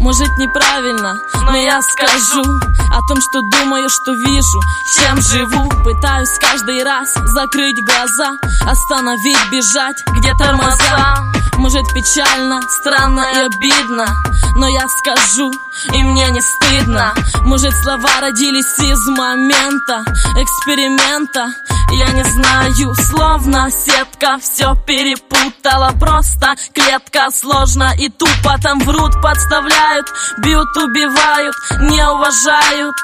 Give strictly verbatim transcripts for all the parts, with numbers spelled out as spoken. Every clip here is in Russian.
Может, неправильно, но я скажу о том, что думаю, что вижу, чем живу. Пытаюсь каждый раз закрыть глаза, остановить, бежать, где тормоза. Может, печально, странно и обидно, но я скажу, и мне не стыдно. Может, слова родились из момента эксперимента. Я не знаю, словно сетка все перепутала. Просто клетка сложно и тупо. Там врут, подставляют, бьют, убивают, не уважают.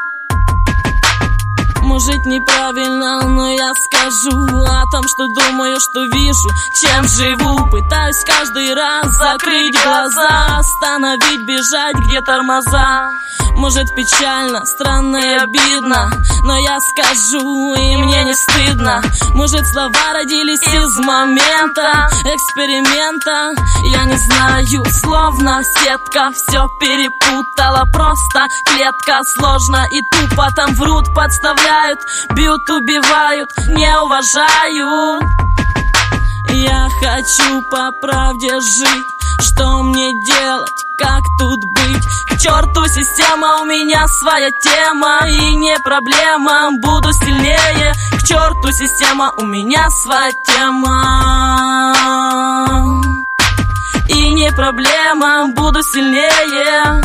Может, неправильно, но я скажу о том, что думаю, что вижу, чем живу. Пытаюсь каждый раз закрыть глаза, остановить, бежать, где тормоза. Может, печально, странно и обидно, но я скажу, и мне не стыдно. Может, слова родились из момента эксперимента. Я не знаю, словно сетка все перепутала. Просто клетка сложно и тупо. Там врут, подставляют, бьют, убивают, не уважают. Я хочу по правде жить. Что мне делать? Как тут быть? К черту система, у меня своя тема. И не проблема, буду сильнее. К черту система, у меня своя тема. И не проблема, буду сильнее.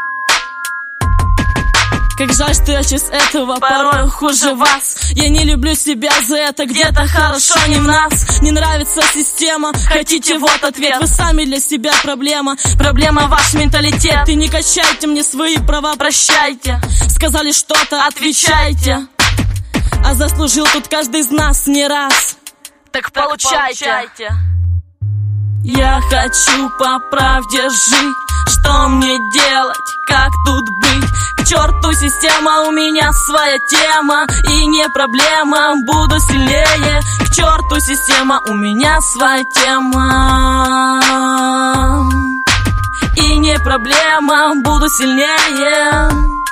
Как жаль, что я часть этого порой хуже вас. Я не люблю себя за это, где-то хорошо не в нас. Не нравится система, хотите вот ответ. Вы сами для себя проблема, проблема ваш менталитет. И не качайте мне свои права, прощайте. Сказали что-то, отвечайте. А заслужил тут каждый из нас не раз. Так получайте. Я хочу по правде жить. Что мне делать? Как тут быть? К черту система, у меня своя тема. И не проблема, буду сильнее. К черту система, у меня своя тема. И не проблема, буду сильнее.